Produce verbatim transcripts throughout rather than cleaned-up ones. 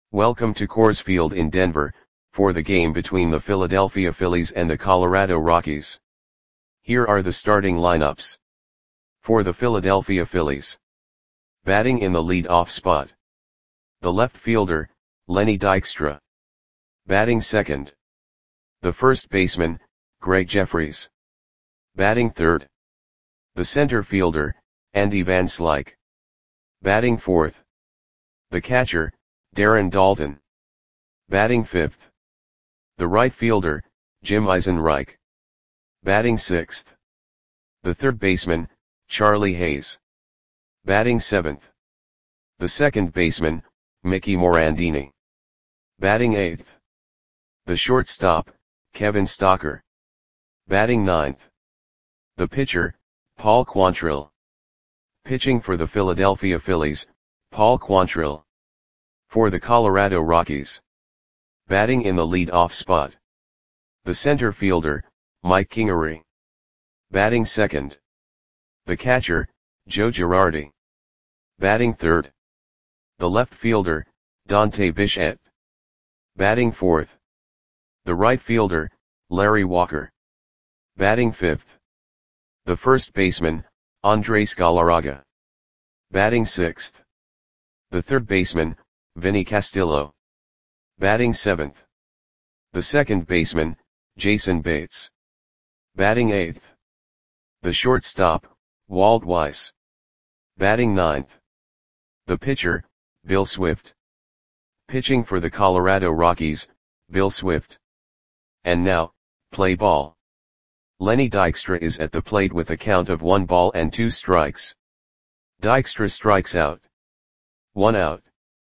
Welcome to Coors Field in Denver, for the game between the Philadelphia Phillies and the Colorado Rockies. Here are the starting lineups. For the Philadelphia Phillies. Batting in the lead-off spot. The left fielder, Lenny Dykstra. Batting second. The first baseman, Greg Jefferies. Batting third. The center fielder, Andy Van Slyke. Batting fourth. The catcher, Darren Daulton. Batting fifth. The right fielder, Jim Eisenreich. Batting sixth. The third baseman, Charlie Hayes. Batting seventh. The second baseman, Mickey Morandini. Batting eighth. The shortstop, Kevin Stocker. Batting ninth. The pitcher, Paul Quantrill. Pitching for the Philadelphia Phillies, Paul Quantrill. For the Colorado Rockies. Batting in the lead-off spot. The center fielder, Mike Kingery. Batting second. The catcher, Joe Girardi. Batting third. The left fielder, Dante Bichette. Batting fourth. The right fielder, Larry Walker. Batting fifth. The first baseman, Andres Galarraga. Batting sixth. The third baseman, Vinny Castillo. Batting seventh. The second baseman, Jason Bates. Batting eighth. The shortstop, Walt Weiss. Batting ninth. The pitcher, Bill Swift. Pitching for the Colorado Rockies, Bill Swift. And now, play ball. Lenny Dykstra is at the plate with a count of one ball and two strikes. Dykstra strikes out. One out.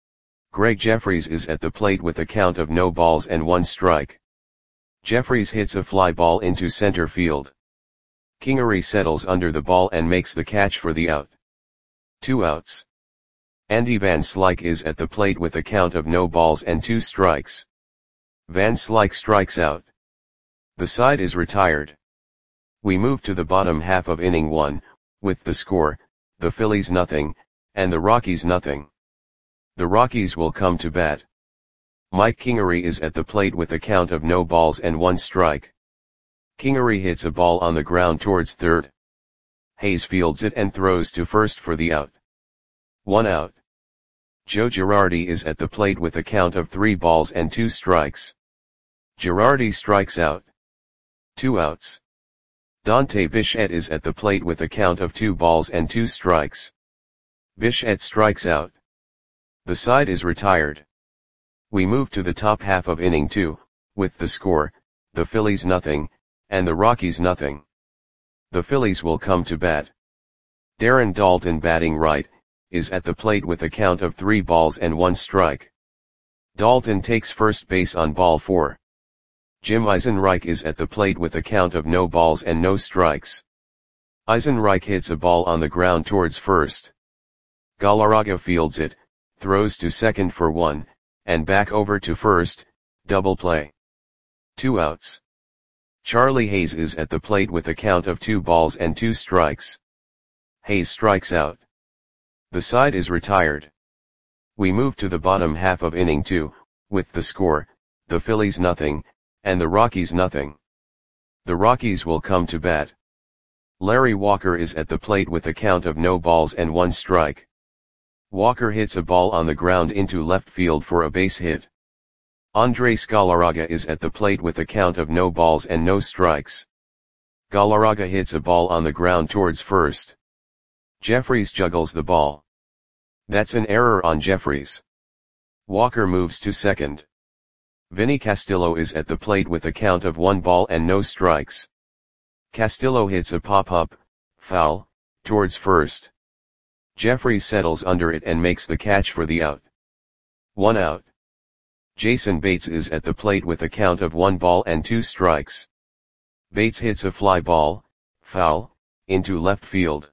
Greg Jefferies is at the plate with a count of no balls and one strike. Jefferies hits a fly ball into center field. Kingery settles under the ball and makes the catch for the out. Two outs. Andy Van Slyke is at the plate with a count of no balls and two strikes. Van Slyke strikes out. The side is retired. We move to the bottom half of inning one, with the score, the Phillies nothing, and the Rockies nothing. The Rockies will come to bat. Mike Kingery is at the plate with a count of no balls and one strike. Kingery hits a ball on the ground towards third. Hayes fields it and throws to first for the out. One out. Joe Girardi is at the plate with a count of three balls and two strikes. Girardi strikes out. Two outs. Dante Bichette is at the plate with a count of two balls and two strikes. Bichette strikes out. The side is retired. We move to the top half of inning two, with the score, the Phillies nothing, and the Rockies nothing. The Phillies will come to bat. Darren Daulton batting right, is at the plate with a count of three balls and one strike. Daulton takes first base on ball four. Jim Eisenreich is at the plate with a count of no balls and no strikes. Eisenreich hits a ball on the ground towards first. Galarraga fields it, throws to second for one, and back over to first, double play. Two outs. Charlie Hayes is at the plate with a count of two balls and two strikes. Hayes strikes out. The side is retired. We move to the bottom half of inning two, with the score, the Phillies nothing, and the Rockies nothing. The Rockies will come to bat. Larry Walker is at the plate with a count of no balls and one strike. Walker hits a ball on the ground into left field for a base hit. Andres Galarraga is at the plate with a count of no balls and no strikes. Galarraga hits a ball on the ground towards first. Jefferies juggles the ball. That's an error on Jefferies. Walker moves to second. Vinny Castillo is at the plate with a count of one ball and no strikes. Castillo hits a pop-up, foul, towards first. Jefferies settles under it and makes the catch for the out. One out. Jason Bates is at the plate with a count of one ball and two strikes. Bates hits a fly ball, foul, into left field.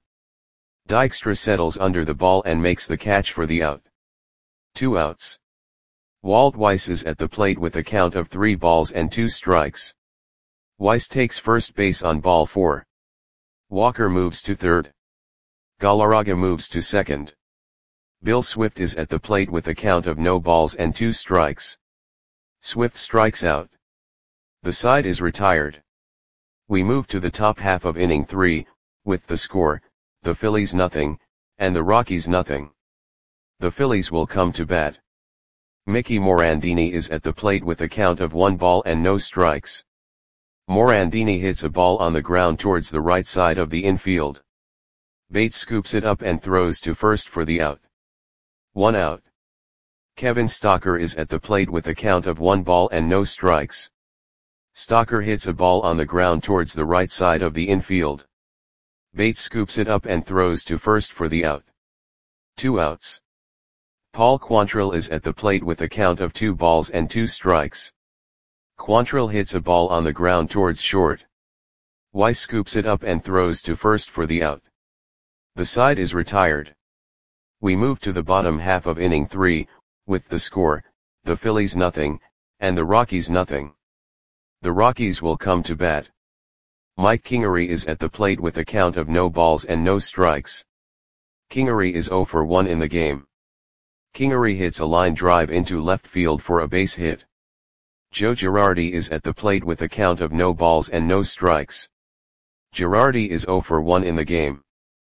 Dykstra settles under the ball and makes the catch for the out. Two outs. Walt Weiss is at the plate with a count of three balls and two strikes. Weiss takes first base on ball four. Walker moves to third. Galarraga moves to second. Bill Swift is at the plate with a count of no balls and two strikes. Swift strikes out. The side is retired. We move to the top half of inning three, with the score, the Phillies nothing, and the Rockies nothing. The Phillies will come to bat. Mickey Morandini is at the plate with a count of one ball and no strikes. Morandini hits a ball on the ground towards the right side of the infield. Bates scoops it up and throws to first for the out. One out. Kevin Stocker is at the plate with a count of one ball and no strikes. Stocker hits a ball on the ground towards the right side of the infield. Bates scoops it up and throws to first for the out. Two outs. Paul Quantrill is at the plate with a count of two balls and two strikes. Quantrill hits a ball on the ground towards short. Weiss scoops it up and throws to first for the out. The side is retired. We move to the bottom half of inning three, with the score, the Phillies nothing, and the Rockies nothing. The Rockies will come to bat. Mike Kingery is at the plate with a count of no balls and no strikes. Kingery is zero for one in the game. Kingery hits a line drive into left field for a base hit. Joe Girardi is at the plate with a count of no balls and no strikes. Girardi is zero for one in the game.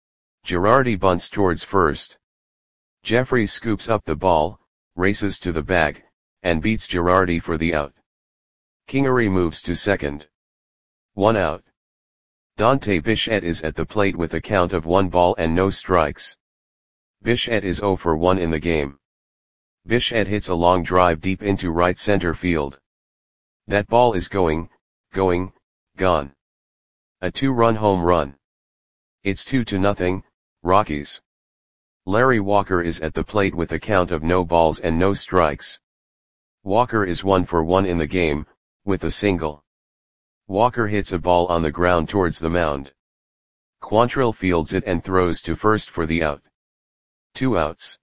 Girardi bunts towards first. Jeffries scoops up the ball, races to the bag, and beats Girardi for the out. Kingery moves to second. One out. Dante Bichette is at the plate with a count of one ball and no strikes. Bichette is zero for one in the game. Bichette hits a long drive deep into right center field. That ball is going, going, gone. A two-run home run. It's two to nothing, Rockies. Larry Walker is at the plate with a count of no balls and no strikes. Walker is one for one in the game, with a single. Walker hits a ball on the ground towards the mound. Quantrill fields it and throws to first for the out. Two outs.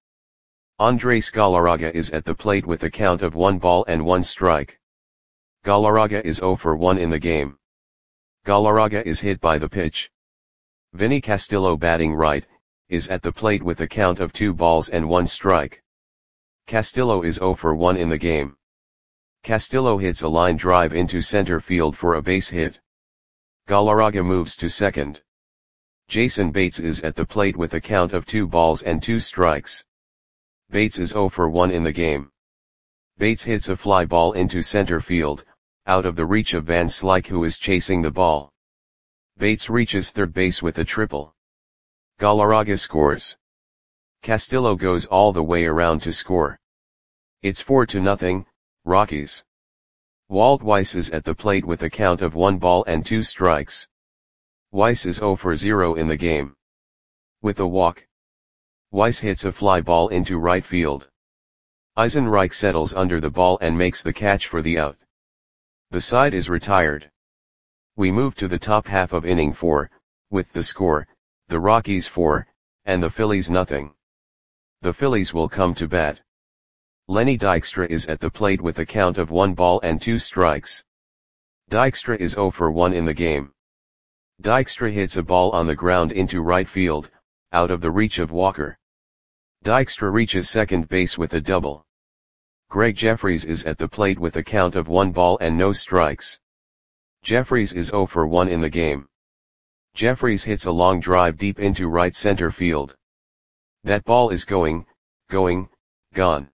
Andres Galarraga is at the plate with a count of one ball and one strike. Galarraga is zero for one in the game. Galarraga is hit by the pitch. Vinny Castillo, batting right, is at the plate with a count of two balls and one strike. Castillo is zero for one in the game. Castillo hits a line drive into center field for a base hit. Galarraga moves to second. Jason Bates is at the plate with a count of two balls and two strikes. Bates is zero for one in the game. Bates hits a fly ball into center field, out of the reach of Van Slyke, who is chasing the ball. Bates reaches third base with a triple. Galarraga scores. Castillo goes all the way around to score. It's four to nothing, Rockies. Walt Weiss is at the plate with a count of one ball and two strikes. Weiss is zero for zero in the game. With a walk. Weiss hits a fly ball into right field. Eisenreich settles under the ball and makes the catch for the out. The side is retired. We move to the top half of inning four, with the score, the Rockies four, and the Phillies nothing. The Phillies will come to bat. Lenny Dykstra is at the plate with a count of one ball and two strikes. Dykstra is zero for one in the game. Dykstra hits a ball on the ground into right field, out of the reach of Walker. Dykstra reaches second base with a double. Greg Jeffries is at the plate with a count of one ball and no strikes. Jeffries is zero for one in the game. Jeffries hits a long drive deep into right center field. That ball is going, going, gone.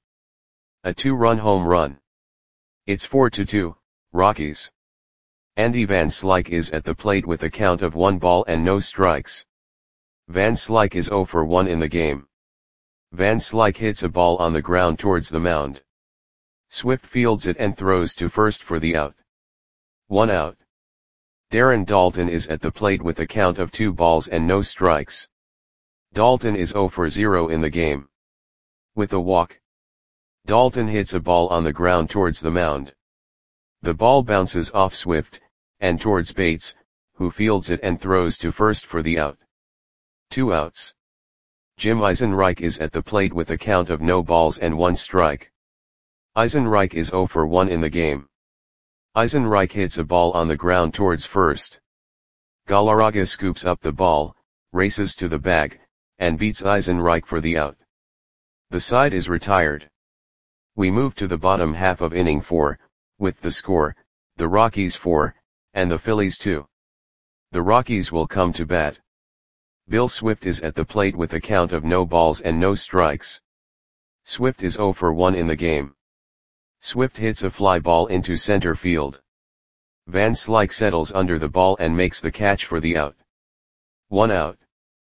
A two-run home run. It's four to two, Rockies. Andy Van Slyke is at the plate with a count of one ball and no strikes. Van Slyke is zero for one in the game. Van Slyke hits a ball on the ground towards the mound. Swift fields it and throws to first for the out. One out. Darren Daulton is at the plate with a count of two balls and no strikes. Daulton is zero for zero in the game. With a walk. Daulton hits a ball on the ground towards the mound. The ball bounces off Swift, and towards Bates, who fields it and throws to first for the out. Two outs. Jim Eisenreich is at the plate with a count of no balls and one strike. Eisenreich is zero for one in the game. Eisenreich hits a ball on the ground towards first. Galarraga scoops up the ball, races to the bag, and beats Eisenreich for the out. The side is retired. We move to the bottom half of inning four, with the score, the Rockies four, and the Phillies two. The Rockies will come to bat. Bill Swift is at the plate with a count of no balls and no strikes. Swift is oh for one in the game. Swift hits a fly ball into center field. Van Slyke settles under the ball and makes the catch for the out. One out.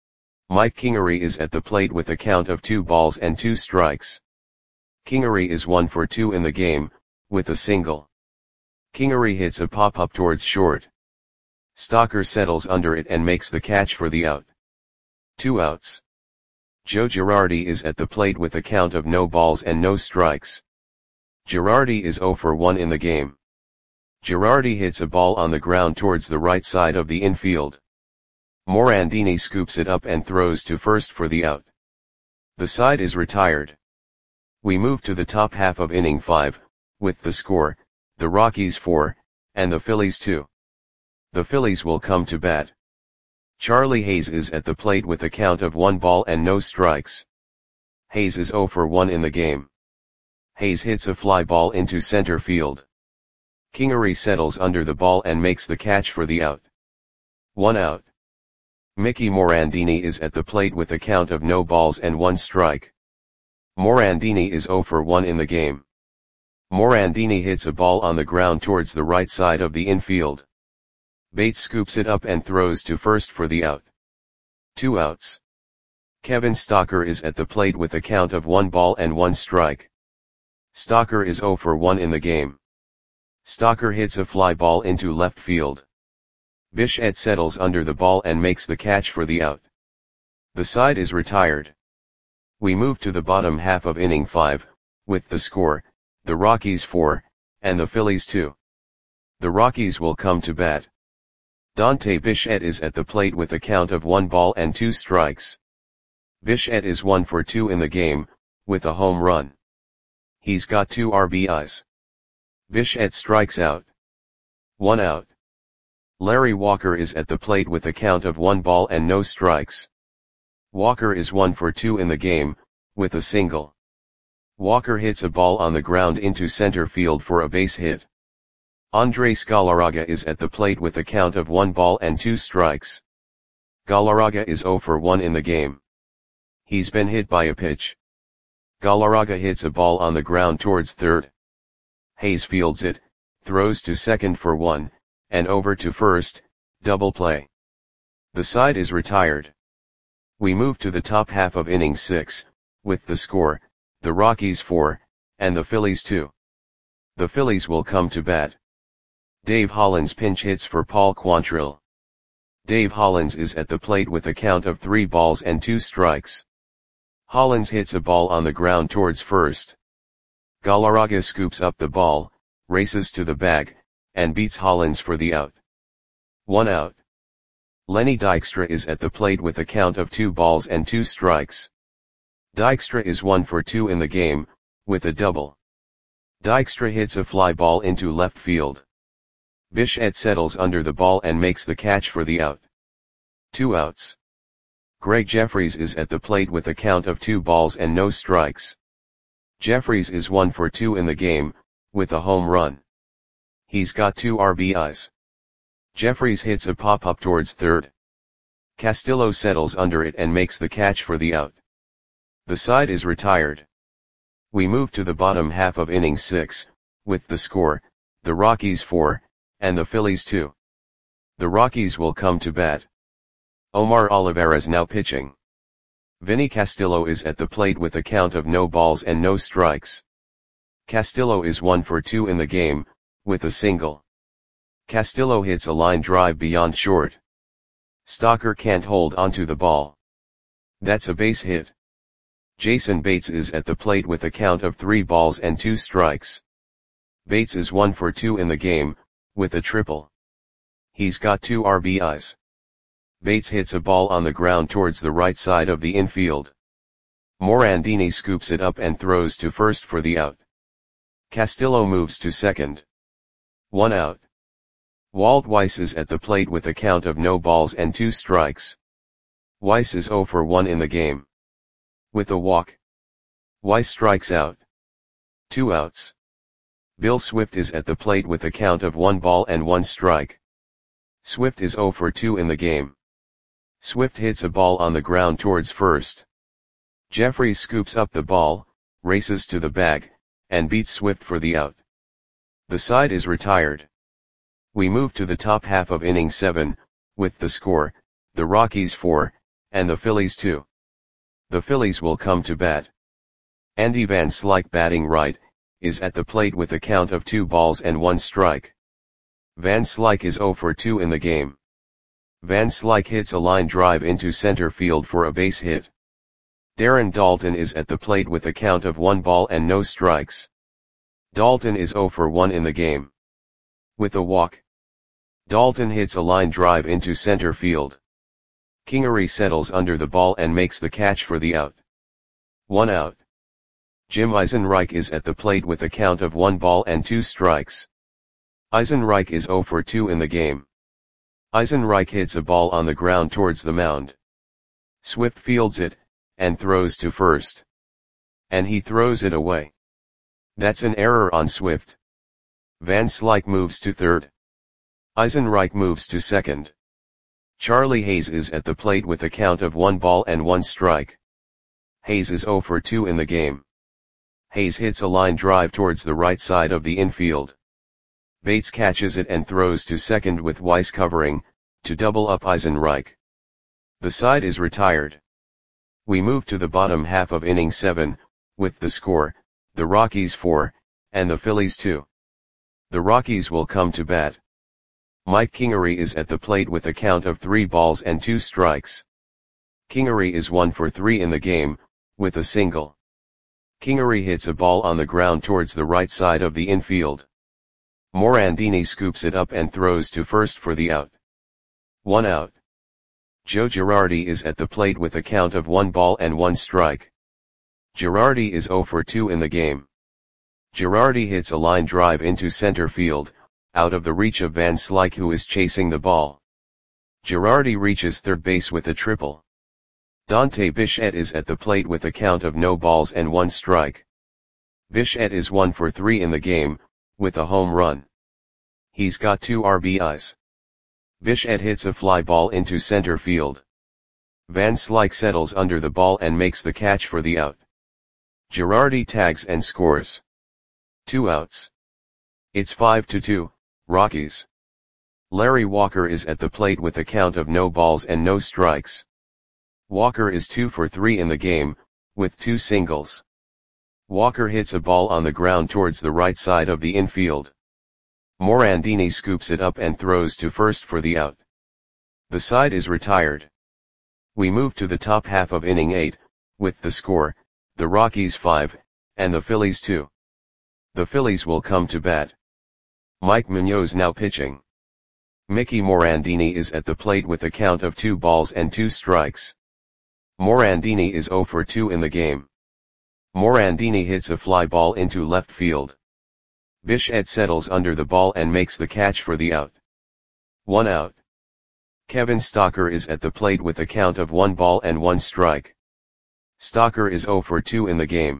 Mike Kingery is at the plate with a count of two balls and two strikes. Kingery is one for two in the game, with a single. Kingery hits a pop-up towards short. Stocker settles under it and makes the catch for the out. Two outs. Joe Girardi is at the plate with a count of no balls and no strikes. Girardi is oh for one in the game. Girardi hits a ball on the ground towards the right side of the infield. Morandini scoops it up and throws to first for the out. The side is retired. We move to the top half of inning five, with the score, the Rockies four, and the Phillies two. The Phillies will come to bat. Charlie Hayes is at the plate with a count of one ball and no strikes. Hayes is oh for one in the game. Hayes hits a fly ball into center field. Kingery settles under the ball and makes the catch for the out. One out. Mickey Morandini is at the plate with a count of no balls and one strike. Morandini is oh for one in the game. Morandini hits a ball on the ground towards the right side of the infield. Bates scoops it up and throws to first for the out. Two outs. Kevin Stocker is at the plate with a count of one ball and one strike. Stocker is oh for one in the game. Stocker hits a fly ball into left field. Bichette settles under the ball and makes the catch for the out. The side is retired. We move to the bottom half of inning five, with the score, the Rockies four, and the Phillies two. The Rockies will come to bat. Dante Bichette is at the plate with a count of one ball and two strikes. Bichette is one for two in the game, with a home run. He's got two R B Is. Bichette strikes out. One out. Larry Walker is at the plate with a count of one ball and no strikes. Walker is one for two in the game, with a single. Walker hits a ball on the ground into center field for a base hit. Andres Galarraga is at the plate with a count of one ball and two strikes. Galarraga is oh for one in the game. He's been hit by a pitch. Galarraga hits a ball on the ground towards third. Hayes fields it, throws to second for one, and over to first, double play. The side is retired. We move to the top half of inning six, with the score, the Rockies four, and the Phillies two. The Phillies will come to bat. Dave Hollins pinch hits for Paul Quantrill. Dave Hollins is at the plate with a count of three balls and two strikes. Hollins hits a ball on the ground towards first. Galarraga scoops up the ball, races to the bag, and beats Hollins for the out. One out. Lenny Dykstra is at the plate with a count of two balls and two strikes. Dykstra is one for two in the game, with a double. Dykstra hits a fly ball into left field. Bichette settles under the ball and makes the catch for the out. Two outs. Greg Jeffries is at the plate with a count of two balls and no strikes. Jeffries is one for two in the game, with a home run. He's got two R B Is. Jeffries hits a pop-up towards third. Castillo settles under it and makes the catch for the out. The side is retired. We move to the bottom half of inning six, with the score, the Rockies four, and the Phillies two. The Rockies will come to bat. Omar Olivares now pitching. Vinny Castillo is at the plate with a count of no balls and no strikes. Castillo is one for two in the game, with a single. Castillo hits a line drive beyond short. Stocker can't hold onto the ball. That's a base hit. Jason Bates is at the plate with a count of three balls and two strikes. Bates is one for two in the game, with a triple. He's got two R B Is. Bates hits a ball on the ground towards the right side of the infield. Morandini scoops it up and throws to first for the out. Castillo moves to second. One out. Walt Weiss is at the plate with a count of no balls and two strikes. Weiss is oh for one in the game. With a walk. Weiss strikes out. Two outs. Bill Swift is at the plate with a count of one ball and one strike. Swift is oh for two in the game. Swift hits a ball on the ground towards first. Jeffries scoops up the ball, races to the bag, and beats Swift for the out. The side is retired. We move to the top half of inning seven, with the score, the Rockies four, and the Phillies two. The Phillies will come to bat. Andy Van Slyke, batting right, is at the plate with a count of two balls and one strike. Van Slyke is oh for two in the game. Van Slyke hits a line drive into center field for a base hit. Darren Daulton is at the plate with a count of one ball and no strikes. Daulton is oh for one in the game. With a walk. Daulton hits a line drive into center field. Kingery settles under the ball and makes the catch for the out. One out. Jim Eisenreich is at the plate with a count of one ball and two strikes. Eisenreich is oh for two in the game. Eisenreich hits a ball on the ground towards the mound. Swift fields it, and throws to first. And he throws it away. That's an error on Swift. Van Slyke moves to third. Eisenreich moves to second. Charlie Hayes is at the plate with a count of one ball and one strike. Hayes is oh for two in the game. Hayes hits a line drive towards the right side of the infield. Bates catches it and throws to second with Weiss covering, to double up Eisenreich. The side is retired. We move to the bottom half of inning seven, with the score, the Rockies four, and the Phillies two. The Rockies will come to bat. Mike Kingery is at the plate with a count of three balls and two strikes. Kingery is one for three in the game, with a single. Kingery hits a ball on the ground towards the right side of the infield. Morandini scoops it up and throws to first for the out. One out. Joe Girardi is at the plate with a count of one ball and one strike. Girardi is oh for two in the game. Girardi hits a line drive into center field, out of the reach of Van Slyke, who is chasing the ball. Girardi reaches third base with a triple. Dante Bichette is at the plate with a count of no balls and one strike. Bichette is one for three in the game, with a home run. He's got two R B Is. Bichette hits a fly ball into center field. Van Slyke settles under the ball and makes the catch for the out. Girardi tags and scores. Two outs. It's five to two, Rockies. Larry Walker is at the plate with a count of no balls and no strikes. Walker is two for three in the game, with two singles. Walker hits a ball on the ground towards the right side of the infield. Morandini scoops it up and throws to first for the out. The side is retired. We move to the top half of inning eight, with the score, the Rockies five, and the Phillies two. The Phillies will come to bat. Mike Munoz now pitching. Mickey Morandini is at the plate with a count of two balls and two strikes. Morandini is oh for two in the game. Morandini hits a fly ball into left field. Bichette settles under the ball and makes the catch for the out. One out. Kevin Stocker is at the plate with a count of one ball and one strike. Stocker is oh for two in the game.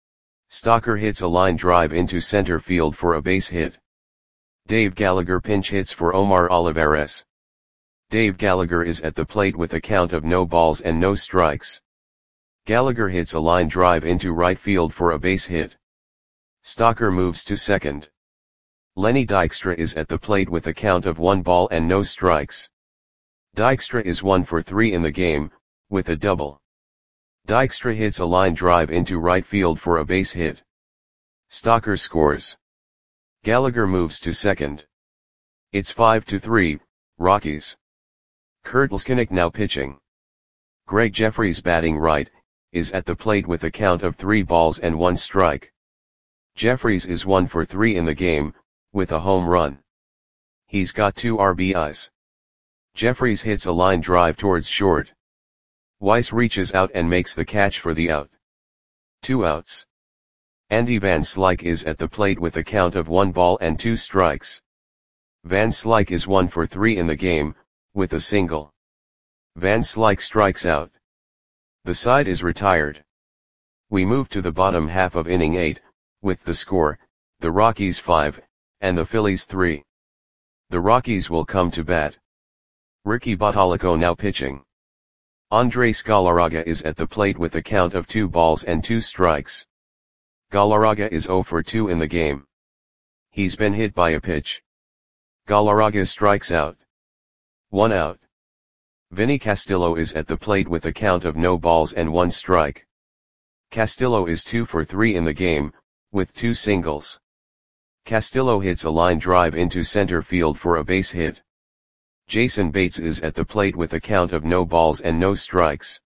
Stocker hits a line drive into center field for a base hit. Dave Gallagher pinch hits for Omar Olivares. Dave Gallagher is at the plate with a count of no balls and no strikes. Gallagher hits a line drive into right field for a base hit. Stocker moves to second. Lenny Dykstra is at the plate with a count of one ball and no strikes. Dykstra is one for three in the game, with a double. Dykstra hits a line drive into right field for a base hit. Stocker scores. Gallagher moves to second. It's five to three, Rockies. Kurt Leskinick now pitching. Greg Jeffries, batting right, is at the plate with a count of three balls and one strike. Jeffries is one for three in the game, with a home run. He's got two R B Is. Jeffries hits a line drive towards short. Weiss reaches out and makes the catch for the out. Two outs. Andy Van Slyke is at the plate with a count of one ball and two strikes. Van Slyke is one for three in the game, with a single. Van Slyke strikes out. The side is retired. We move to the bottom half of inning eight, with the score, the Rockies five, and the Phillies three. The Rockies will come to bat. Ricky Bottalico now pitching. Andres Galarraga is at the plate with a count of two balls and two strikes. Galarraga is zero for two in the game. He's been hit by a pitch. Galarraga strikes out. One out. Vinny Castillo is at the plate with a count of no balls and one strike. Castillo is two for three in the game, with two singles. Castillo hits a line drive into center field for a base hit. Jason Bates is at the plate with a count of no balls and no strikes.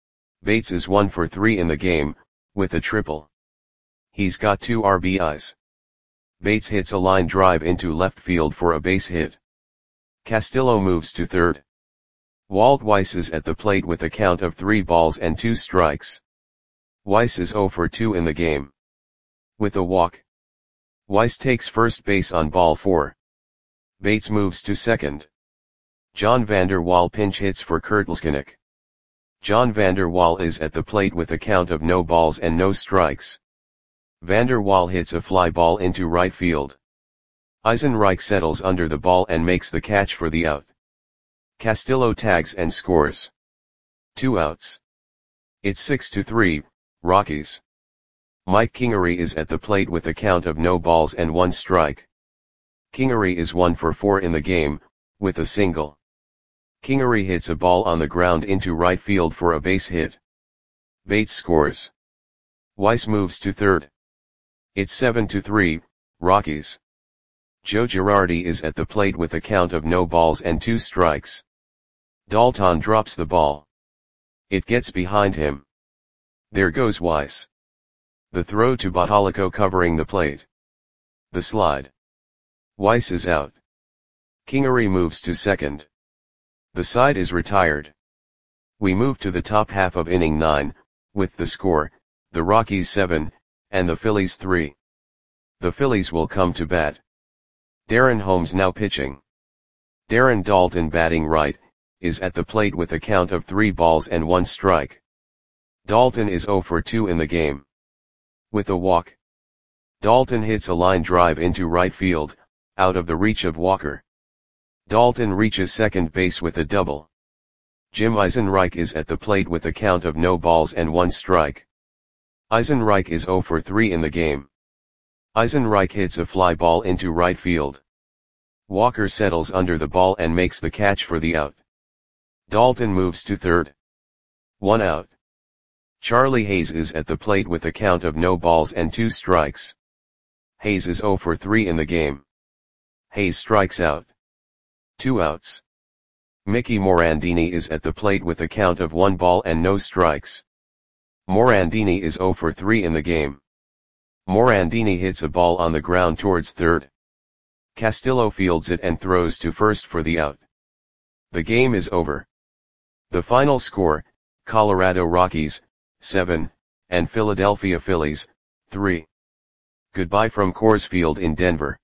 Bates is one for three in the game, with a triple. He's got two R B Is. Bates hits a line drive into left field for a base hit. Castillo moves to third. Walt Weiss is at the plate with a count of three balls and two strikes. Weiss is zero for two in the game. With a walk. Weiss takes first base on ball four. Bates moves to second. John Vander Wal pinch hits for Kurt Leskinick. John Vander Wal is at the plate with a count of no balls and no strikes. Vander Wal hits a fly ball into right field. Eisenreich settles under the ball and makes the catch for the out. Castillo tags and scores. Two outs. It's six to three, Rockies. Mike Kingery is at the plate with a count of no balls and one strike. Kingery is one for four in the game, with a single. Kingery hits a ball on the ground into right field for a base hit. Bates scores. Weiss moves to third. It's seven to three, Rockies. Joe Girardi is at the plate with a count of no balls and two strikes. Dalton drops the ball. It gets behind him. There goes Weiss. The throw to Bottalico covering the plate. The slide. Weiss is out. Kingery moves to second. The side is retired. We move to the top half of inning nine, with the score, the Rockies seven, and the Phillies three. The Phillies will come to bat. Darren Holmes now pitching. Darren Daulton batting right, is at the plate with a count of three balls and one strike. Daulton is zero for two in the game. With a walk. Daulton hits a line drive into right field, out of the reach of Walker. Daulton reaches second base with a double. Jim Eisenreich is at the plate with a count of no balls and one strike. Eisenreich is zero for three in the game. Eisenreich hits a fly ball into right field. Walker settles under the ball and makes the catch for the out. Daulton moves to third. One out. Charlie Hayes is at the plate with a count of no balls and two strikes. Hayes is zero for three in the game. Hayes strikes out. Two outs. Mickey Morandini is at the plate with a count of one ball and no strikes. Morandini is zero for three in the game. Morandini hits a ball on the ground towards third. Castillo fields it and throws to first for the out. The game is over. The final score, Colorado Rockies, seven, and Philadelphia Phillies, three. Goodbye from Coors Field in Denver.